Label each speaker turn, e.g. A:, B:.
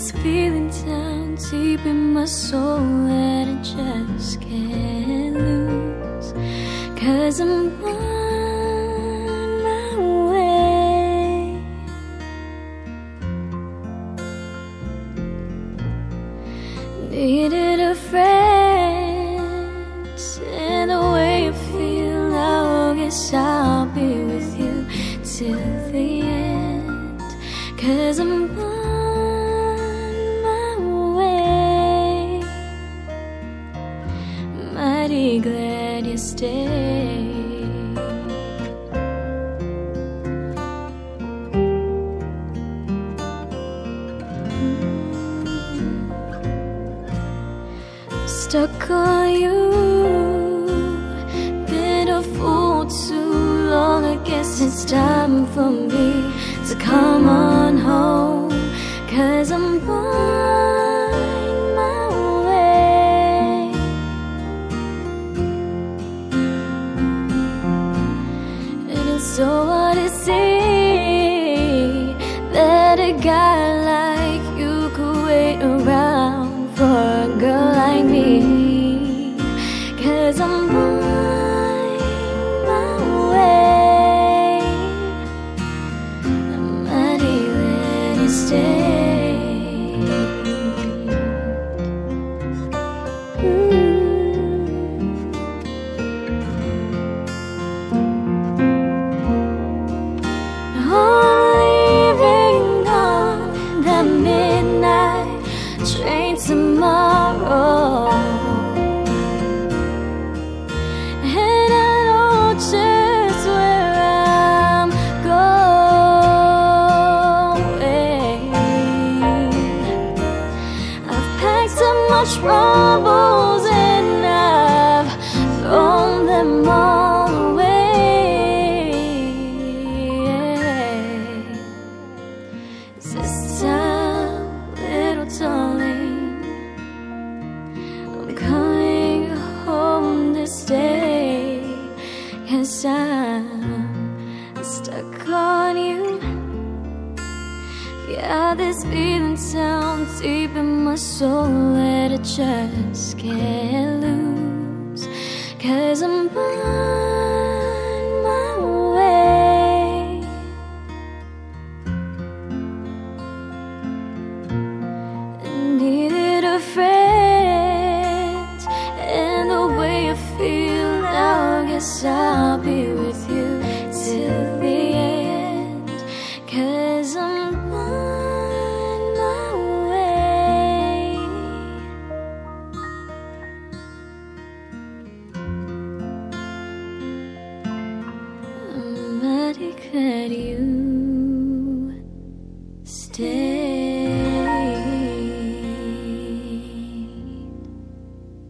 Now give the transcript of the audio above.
A: this feeling down deep in my soul that I just can't lose. 'Cause I'm on my way. Needed a friend, and the way you feel now, I guess I'll be with you till the end. 'Cause I'm on my way. Mighty glad you stayed. Stuck on you, been a fool too long. I guess it's time for me to come on home. 'Cause I'm on my way. And it's so hard to see that a guy like you could wait around for a girl like me. 'Cause I'm on my way. I'm mighty glad you stayed. Leaving on the midnight train tomorrow, and I know just where I'm going. I've packed up my troubles and I've thrown them all away. This time, little darling, I'm coming home to stay. 'Cause I'm stuck on you. Yeah, this feeling down deep in my soul that I just can't lose. 'Cause I'm on my way. Needed a friend, and the way you feel now, I guess I'll be with you till the end. 'Cause I'm on my way. I'm mighty glad you stayed.